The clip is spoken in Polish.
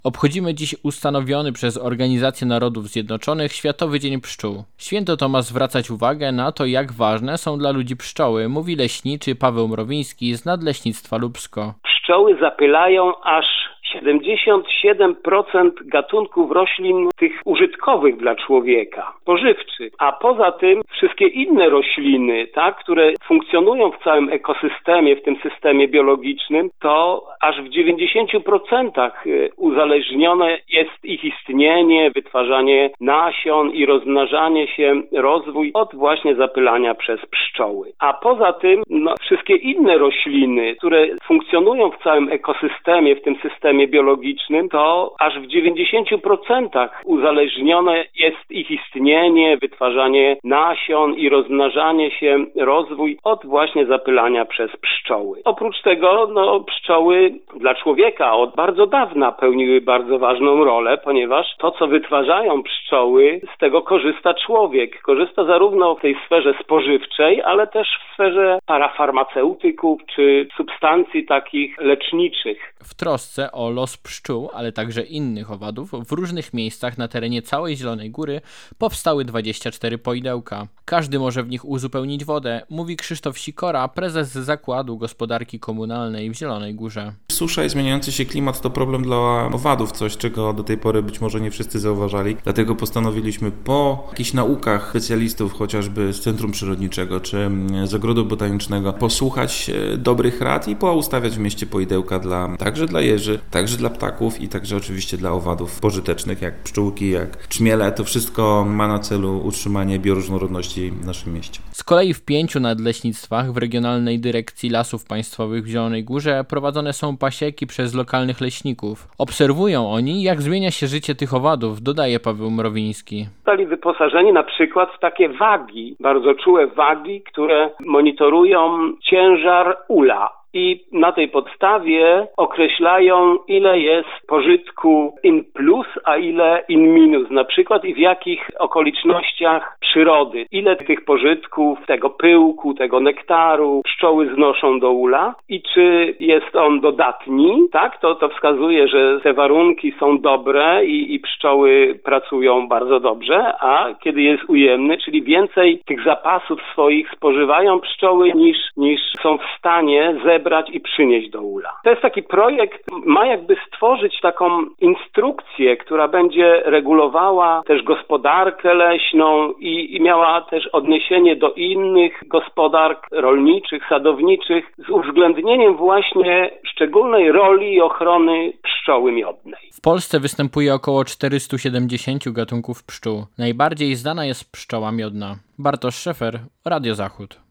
Obchodzimy dziś ustanowiony przez Organizację Narodów Zjednoczonych Światowy Dzień Pszczół. Święto to ma zwracać uwagę na to, jak ważne są dla ludzi pszczoły, mówi leśniczy Paweł Mrowiński z Nadleśnictwa Lubsko. Pszczoły zapylają aż 77% gatunków roślin tych użytkowych dla człowieka, pożywczych. A poza tym wszystkie inne rośliny, które funkcjonują w całym ekosystemie, w tym systemie biologicznym, to aż w 90% uzależnione jest ich istnienie, wytwarzanie nasion i rozmnażanie się, rozwój od właśnie zapylania przez pszczoły. A poza tym wszystkie inne rośliny, które funkcjonują w całym ekosystemie, w tym systemie biologicznym, to aż w 90% uzależnione jest ich istnienie, wytwarzanie nasion i rozmnażanie się, rozwój od właśnie zapylania przez pszczoły. Oprócz tego pszczoły dla człowieka od bardzo dawna pełniły bardzo ważną rolę, ponieważ to, co wytwarzają pszczoły, z tego korzysta człowiek. Korzysta zarówno w tej sferze spożywczej, ale też w sferze parafarmaceutyków czy substancji takich leczniczych. W trosce o los pszczół, ale także innych owadów, w różnych miejscach na terenie całej Zielonej Góry powstały 24 poidełka. Każdy może w nich uzupełnić wodę, mówi Krzysztof Sikora, prezes Zakładu Gospodarki Komunalnej w Zielonej Górze. Susza i zmieniający się klimat to problem dla owadów, coś czego do tej pory być może nie wszyscy zauważali. Dlatego postanowiliśmy po jakichś naukach specjalistów, chociażby z Centrum Przyrodniczego czy z Ogrodu Botanicznego, posłuchać dobrych rad i poustawiać w mieście poidełka także dla jeży, także dla ptaków i także oczywiście dla owadów pożytecznych, jak pszczółki, jak czmiele. To wszystko ma na celu utrzymanie bioróżnorodności w naszym mieście. Z kolei w 5 nadleśnictwach w Regionalnej Dyrekcji Lasów Państwowych w Zielonej Górze prowadzone są pasieki przez lokalnych leśników. Obserwują oni, jak zmienia się życie tych owadów, dodaje Paweł Mrowiński. Zostali wyposażeni na przykład w takie wagi, bardzo czułe wagi, które monitorują ciężar ula. I na tej podstawie określają, ile jest pożytku in plus, a ile in minus, na przykład i w jakich okolicznościach przyrody. Ile tych pożytków, tego pyłku, tego nektaru pszczoły znoszą do ula i czy jest on dodatni, to wskazuje, że te warunki są dobre i pszczoły pracują bardzo dobrze, a kiedy jest ujemny, czyli więcej tych zapasów swoich spożywają pszczoły niż są w stanie zebrać i przynieść do ula. To jest taki projekt, ma jakby stworzyć taką instrukcję, która będzie regulowała też gospodarkę leśną i miała też odniesienie do innych gospodark rolniczych, sadowniczych z uwzględnieniem właśnie szczególnej roli i ochrony pszczoły miodnej. W Polsce występuje około 470 gatunków pszczół. Najbardziej znana jest pszczoła miodna. Bartosz Szefer, Radio Zachód.